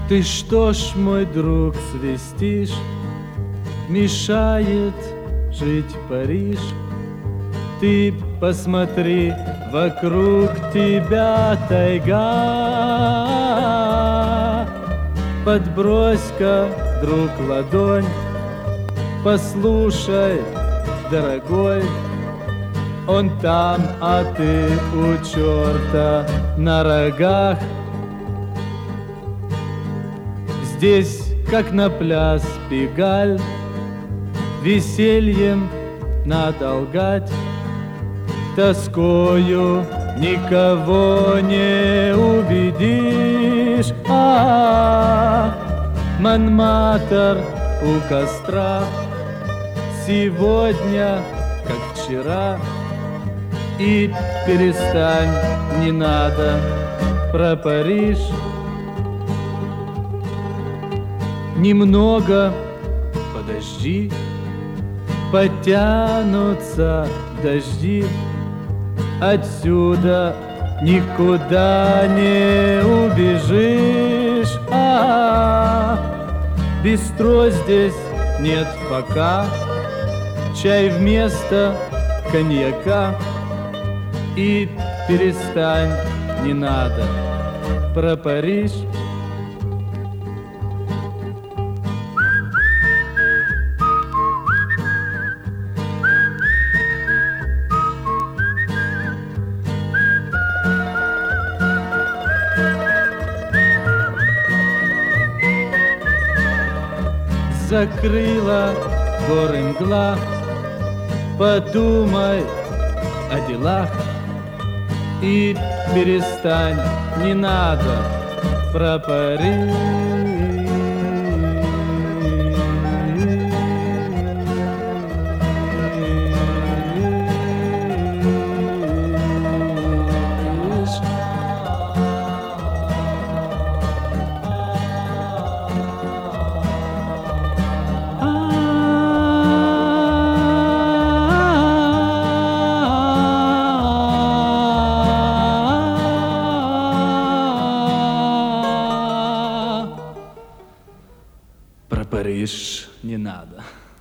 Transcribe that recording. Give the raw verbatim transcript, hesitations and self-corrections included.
Ты что ж, мой друг, свистишь, мешает жить Париж. Ты посмотри, вокруг тебя тайга. Подбрось-ка, друг, ладонь, послушай, дорогой, он там, а ты у черта на рогах. Здесь, как на пляс Пегаль, весельем надо лгать. Тоскою никого не убедишь. А, Монмартр у костра, сегодня, как вчера. И перестань, не надо про Париж. Немного подожди, потянутся дожди. Отсюда никуда не убежишь. А, бистро здесь нет пока, чай вместо коньяка. И перестань, не надо про Париж. Закрыла горы мгла, подумай о делах. И перестань, не надо про Париж. Про Париж не надо.